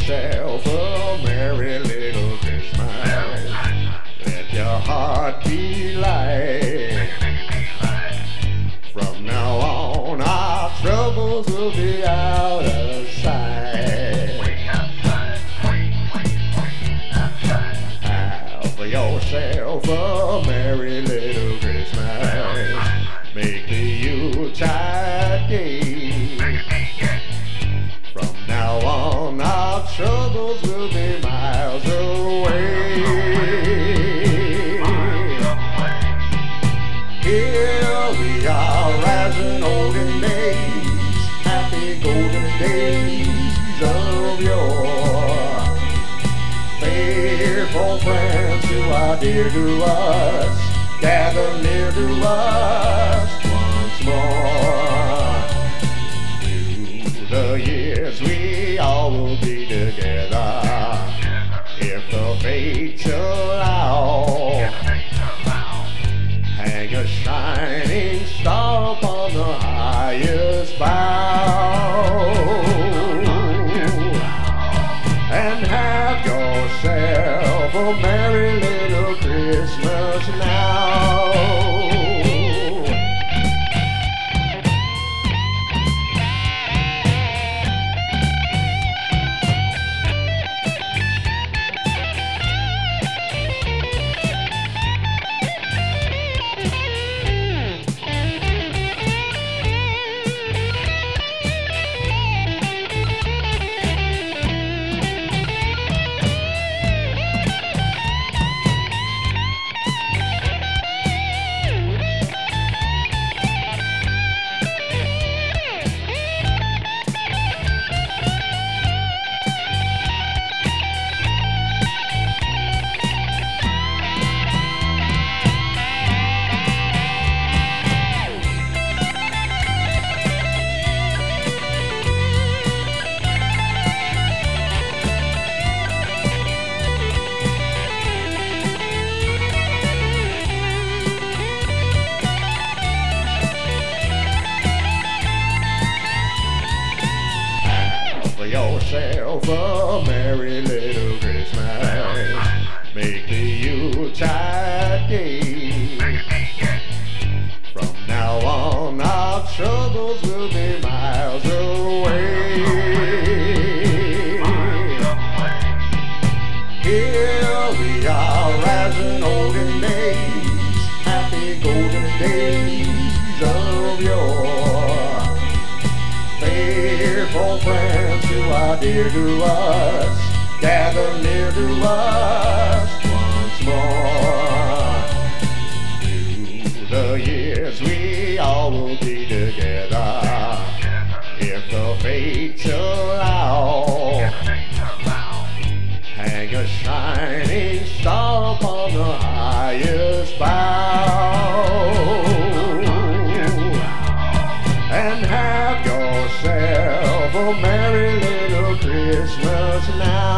yourself a merry little Christmas. Let your heart be light. From now on, our troubles will be out of sight. Have yourself a merry little Christmas. Make the Yuletide gay. From now on, our troubles will be miles away. Here we are as in olden days, happy golden days of yore. Faithful friends who are dear to us, gather near to us once more. Through the years we all will be together, if the fates allow. Hang a shining star upon the highest bough, and have yourself a merry little Christmas now. Yourself a merry little Christmas. Make the Yuletide gay. From now on, our troubles will be miles away. Here we are as in olden days, happy golden days of yore. Faithful friends who are dear to us, gather near to us once more. Through the years we all will be together, if the fates allow. Hang a shining star upon the highest bough, and have yourself a merry little Christmas now.